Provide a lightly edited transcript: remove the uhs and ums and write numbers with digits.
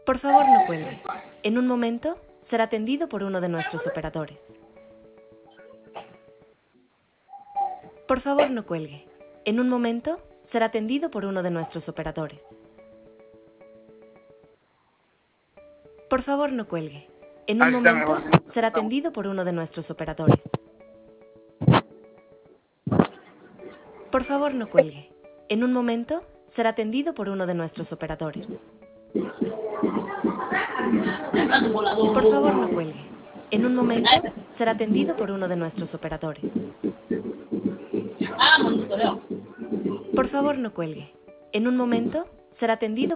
Por favor, no cuelgue. En un momento será atendido por uno de nuestros operadores. Por favor, no cuelgue. En un momento será atendido por uno de nuestros operadores. Por favor, no cuelgue. En un momento será atendido por uno de nuestros operadores. Por favor, no cuelgue. En un momento será atendido por uno de nuestros operadores. Por favor, no cuelgue. En un momento será atendido por uno de nuestros operadores. Por favor, no cuelgue. En un momento será atendido